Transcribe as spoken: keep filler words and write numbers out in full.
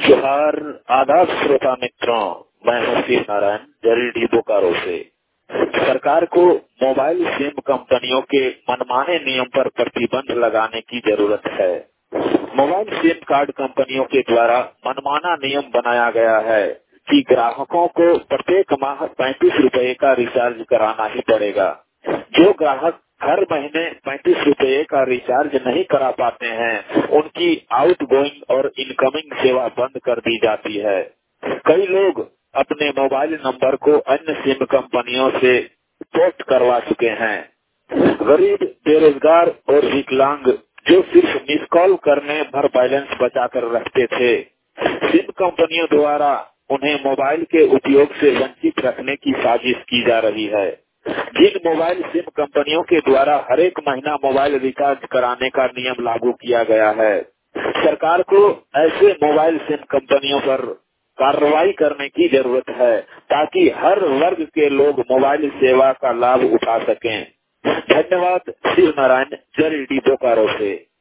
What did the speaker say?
जोहार आदाब श्रोता मित्रों, मैं हूँ शिव नारायण जरीडी बोकारो से। सरकार को मोबाइल सिम कंपनियों के मनमाने नियम पर प्रतिबंध लगाने की जरूरत है। मोबाइल सिम कार्ड कंपनियों के द्वारा मनमाना नियम बनाया गया है कि ग्राहकों को प्रत्येक माह पैंतीस रुपए का रिचार्ज कराना ही पड़ेगा। जो ग्राहक हर महीने पैंतीस रुपए का रिचार्ज नहीं करा पाते हैं, उनकी आउट गोइंग और इनकमिंग सेवा बंद कर दी जाती है। कई लोग अपने मोबाइल नंबर को अन्य सिम कंपनियों से पोर्ट करवा चुके हैं। गरीब, बेरोजगार और विकलांग जो सिर्फ मिस कॉल करने भर बैलेंस बचा कर रखते थे, सिम कंपनियों द्वारा उन्हें मोबाइल के उपयोग से वंचित रखने की साजिश की जा रही है। जिन मोबाइल सिम कंपनियों के द्वारा हर एक महीना मोबाइल रिचार्ज कराने का नियम लागू किया गया है, सरकार को ऐसे मोबाइल सिम कंपनियों पर कार्रवाई करने की जरूरत है ताकि हर वर्ग के लोग मोबाइल सेवा का लाभ उठा सकें। धन्यवाद। शिव नारायण जरीडी बोकारो से।